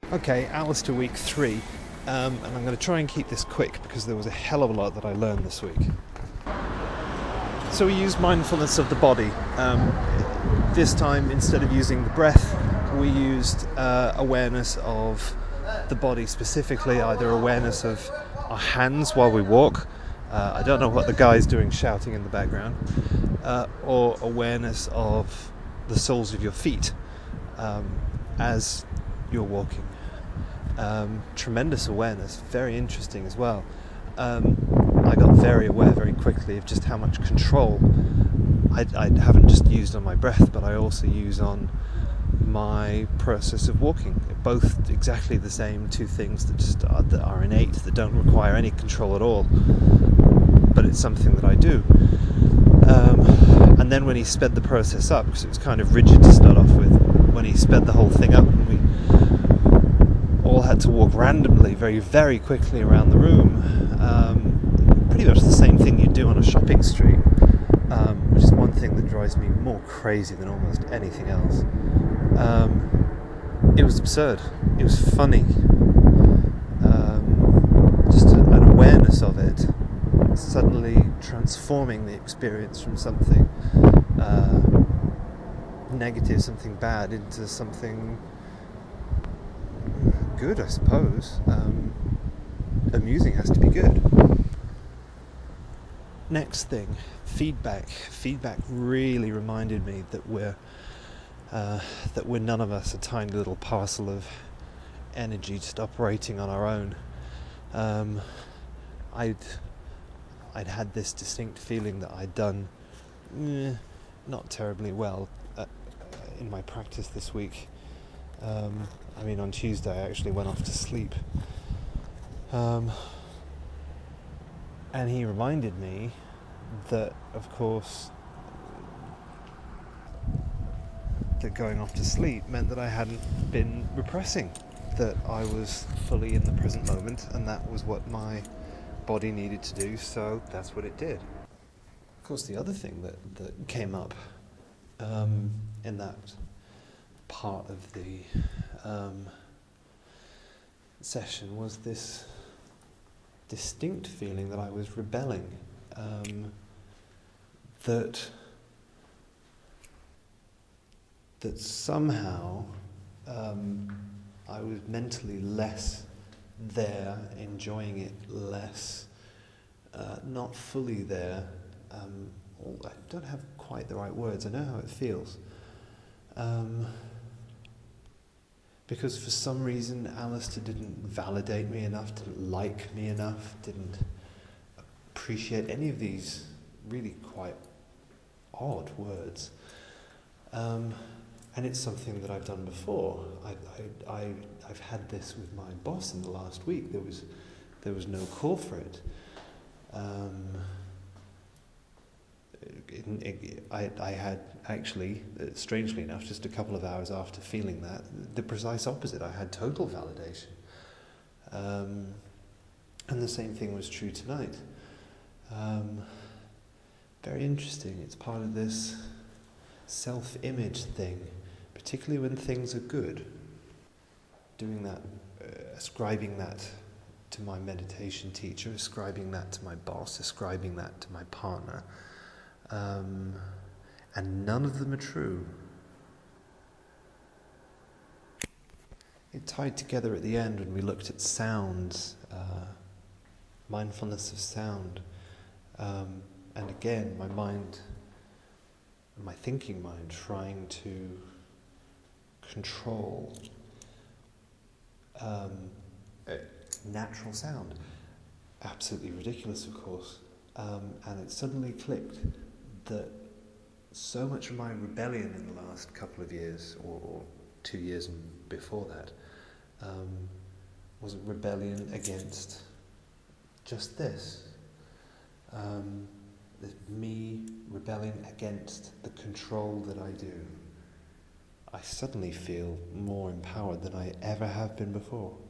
Okay, Alice to week 3, and I'm going to try and keep this quick because there was a hell of a lot that I learned this week. So we used mindfulness of the body. This time, instead of using the breath, we used awareness of the body specifically, either awareness of our hands while we walk. I don't know what the guy's doing shouting in the background, or awareness of the soles of your feet as you're walking. Tremendous awareness, very interesting as well. I got very aware very quickly of just how much control I haven't just used on my breath, but I also use on my process of walking. Both exactly the same two things that are innate, that don't require any control at all, but it's something that I do. And then when he sped the process up, because it was kind of rigid to start off with, when he sped the whole thing up and we all had to walk randomly very, very quickly around the room, pretty much the same thing you do on a shopping street, which is one thing that drives me more crazy than almost anything else. It was absurd. It was funny. Just an awareness of it, suddenly transforming the experience from something negative, something bad, into something good, I suppose. Amusing has to be good. Next thing, feedback. Feedback really reminded me that we're none of us a tiny little parcel of energy just operating on our own. I'd had this distinct feeling that I'd done not terribly well in my practice this week. On Tuesday I actually went off to sleep. And he reminded me that, of course, that going off to sleep meant that I hadn't been repressing, that I was fully in the present moment, and that was what my body needed to do, so that's what it did. Of course, the other thing that came up in that part of the session was this distinct feeling that I was rebelling, that somehow I was mentally less there, enjoying it less, not fully there. I don't have quite the right words. I know how it feels. Because for some reason Alistair didn't validate me enough, didn't like me enough, didn't appreciate any of these really quite odd words. And it's something that I've done before. I've had this with my boss in the last week. There was no call for it. I had actually, strangely enough, just a couple of hours after feeling that, the precise opposite. I had total validation. And the same thing was true tonight. Very interesting. It's part of this self-image thing, particularly when things are good. Doing that, ascribing that to my meditation teacher, ascribing that to my boss, ascribing that to my partner. And none of them are true. It tied together at the end when we looked at sounds, mindfulness of sound. And again, my mind, my thinking mind, trying to control natural sound. Absolutely ridiculous, of course. And it suddenly clicked that so much of my rebellion in the last couple of years, or 2 years before that, was a rebellion against just this. Me rebelling against the control that I do. I suddenly feel more empowered than I ever have been before.